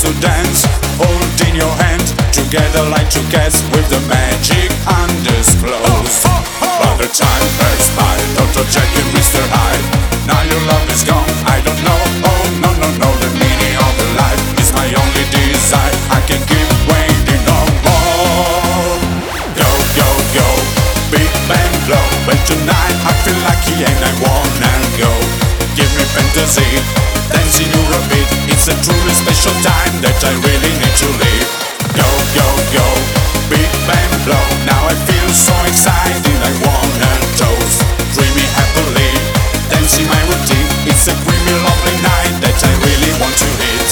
to dance, holding your hand together like two cats with the magic undisclosed. But the time passed by, Dr. Jekyll, Mr. Hyde. Now your love is gone, I don't know. Oh no, no, no, the meaning of the life is my only desire. I can't keep waiting no more. Go, go, go, big bang blow. But tonight I feel lucky and I wanna go. Give me fantasy, dancing Eurobeat. It's a truly special time that I really need to live. Go, go, go, big bang blow. Now I feel so excited, I wanna toast. Dreaming happily, dancing my routine. It's a creamy lovely night that I really want to hit.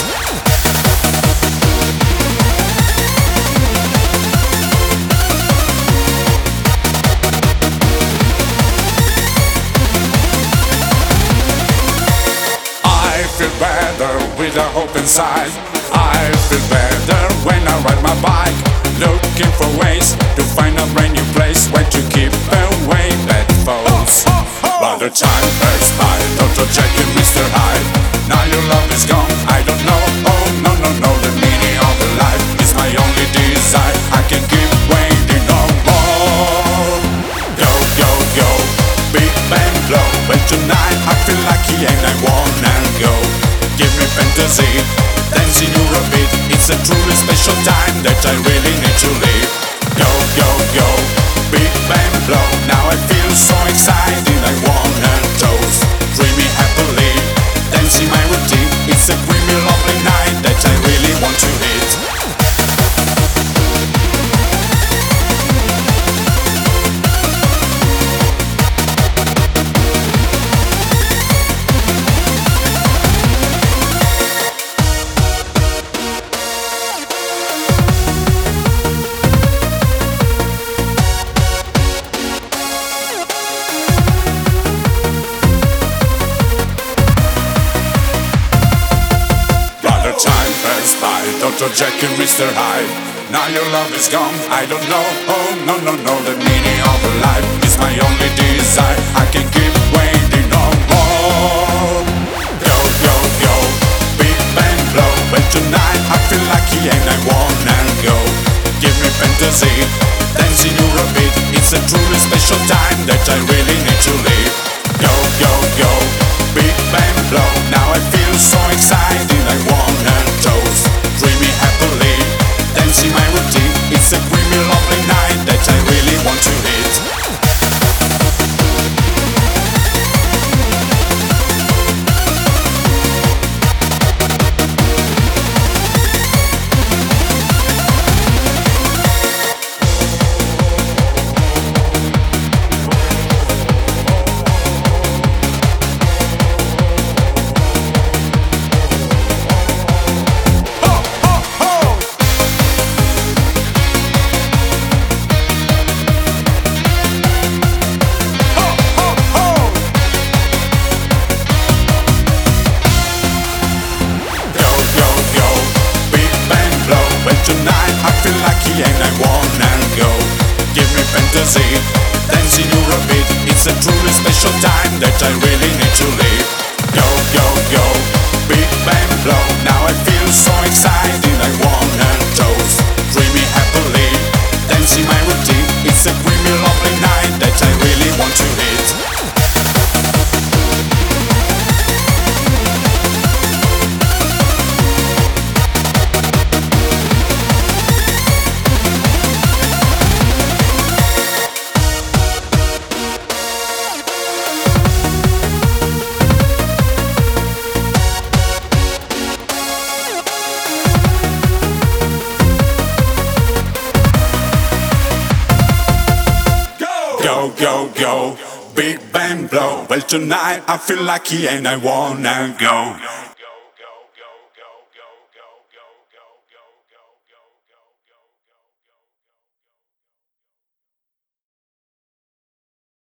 I feel better with a hope inside. I feel better when I ride my bike, looking for ways to find a brand new place where to keep away bad foes. But the time passed by, Dr. Jekyll, Mr. Hyde. Now your love is gone, I don't know. Oh no, no, no, the meaning of the life is my only desire. I can't keep waiting no more. Go, go, go, big bang blow. But tonight I feel lucky and I wanna go. Give me fantasy, dancing Eurobeat. It's a truly special time that I really need to live. Go, go, go, big bang blow. Now I feel so excited, I wanna toast. Dreaming happily, dancing my routine. It's a creamy lovely night that I really want to hit. Time passed by, Dr. Jekyll, Mr. Hyde. Now your love is gone, I don't know. Oh no, no, no, the meaning of the life is my only desire. I can't keep waiting no more. Go, go, go, big bang blow. But tonight I feel lucky and I wanna go. Give me fantasy, dancing Eurobeat. It's a truly special time that I really need to live. Go, go, go, big bang blow. Now I feel so excited, I wanna toast. Dreaming happily, dancing my routine. It's a creamy lovely night that I really want to hit. Tonight I feel lucky and I wanna go. Give me fantasy, dancing Eurobeat. It's a truly special time that I really need to live. Go, go, go, big bang blow. Now I feel so excited, I wanna toast. Dreaming happily, dancing my routine. It's a creamy lovely night that I really want to hit. Go, go, go, big bang blow. Well tonight I feel lucky and I wanna go.